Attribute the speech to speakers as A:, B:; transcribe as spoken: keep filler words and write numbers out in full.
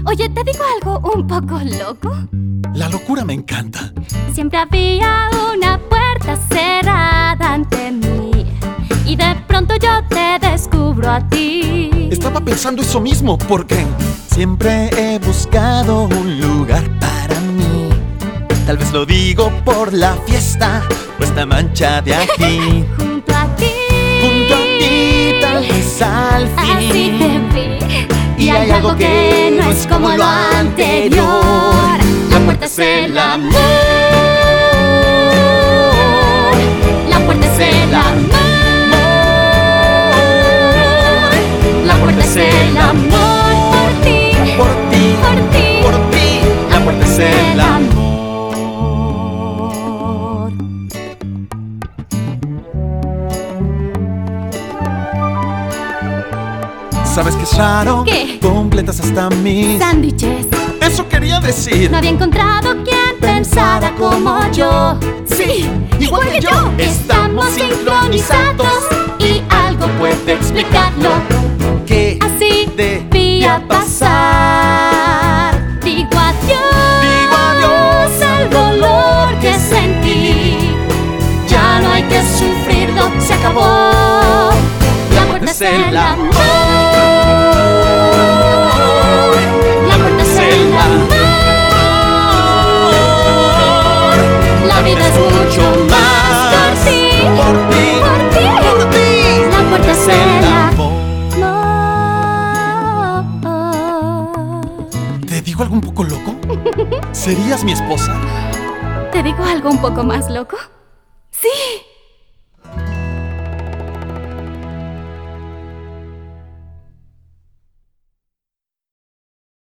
A: Oye, ¿te digo algo un poco loco?
B: La locura me encanta.
A: Siempre había una puerta cerrada ante mí y de pronto yo te descubro a ti.
B: Estaba pensando eso mismo porque siempre he buscado un lugar para mí. Tal vez lo digo por la fiesta o esta mancha de aquí.
A: Junto a ti,
B: Junto a ti, tal vez al fin.
A: así te vi.
B: Y hay algo que no es como lo anterior.
A: La puerta es el amor. La puerta es el amor. La puerta es el amor. Por ti,
B: Por ti,
A: por ti,
B: por ti. La puerta es el amor. ¿Sabes qué es raro?
A: ¿Qué?
B: Completas hasta mis
A: sándwiches.
B: Eso quería decir.
A: No había encontrado quien pensara como yo. Sí, igual que yo. Estamos sincronizados y algo puede explicarlo.
B: ¿Qué
A: Así
B: debía
A: pasar. Digo adiós,
B: Digo adiós
A: al dolor que sentí. Ya no hay que sufrirlo, se acabó. La puerta es el amor. La puerta es el amor. La vida es mucho más por ti,
B: Por ti,
A: por ti,
B: por ti.
A: La puerta es el
B: amor.
A: amor.
B: ¿Te digo algo un poco loco? ¿Serías mi esposa?
A: ¿Te digo algo un poco más loco?